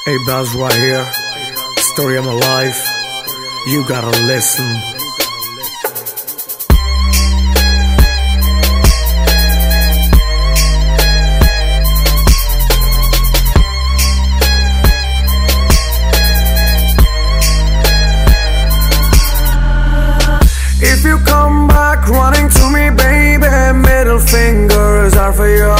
Hey Buzz right here, story of my life, you gotta listen. If you come back running to me, baby, middle fingers are for you.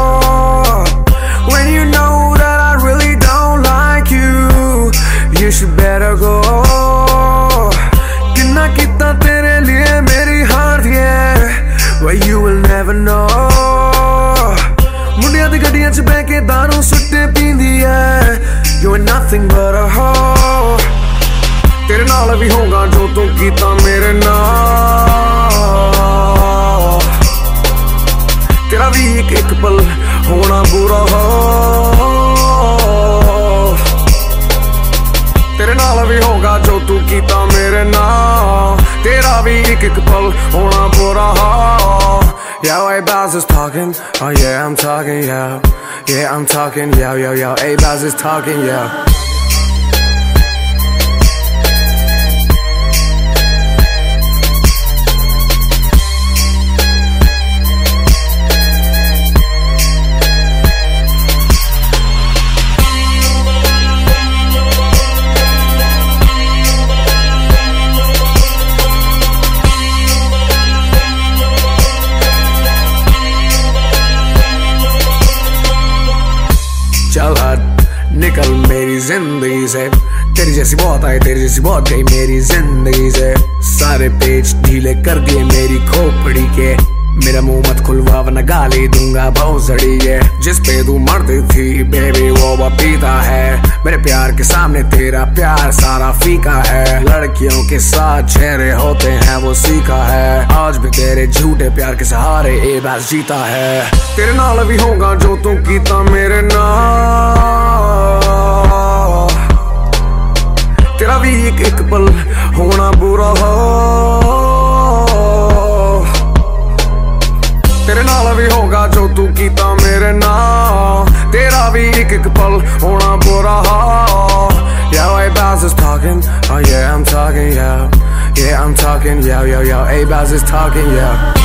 When you know that I really don't like you, you should better go. Kinna kita tere liye meri heart, yeah, well you will never know. Mundiya di gadiyan ch beh ke daru sutte pindi hai, you are nothing but a hoe. तेरे नाल भी होगा जो तू कीता मेरे नाल, तेरा भी एक पल होना बुरा हो। तेरे नाल भी होगा जो तू कीता मेरे नाल, तेरा भी एक पल होना बुरा हो। Yo, hey Buzz is talking, oh yeah I'm talking, yeah, yeah I'm talking, yo yo yo, hey Buzz is talking, yeah. चल हट निकल मेरी जिंदगी से, तेरी जैसी बहुत आई तेरी जैसी बहुत गई मेरी जिंदगी से। सारे पेज ढीले कर दिए मेरी खोपड़ी के, मेरा मुंह मत खुलवा वरना गाली दूंगा बहुत सड़ी है। जिस पे तू मरती थी बेबी वो पीता है, मेरे प्यार के सामने तेरा प्यार सारा फीका है। लड़कियों के साथ चेहरे होते हैं वो सीखा है, आज भी तेरे झूठे प्यार के सहारे ए बस जीता है। तेरे नाल भी होगा जो तू कीता मेरे नाल, तेरा भी एक पल होना बुरा हो। तेरे नाल भी होगा जो तू कीता मेरे नाल, तेरा भी एक पल होना बुरा हो। Yo, hey Buzz is talking, oh yeah I'm talking, yeah, yeah I'm talking, yo yo yo, hey Buzz is talking, yeah.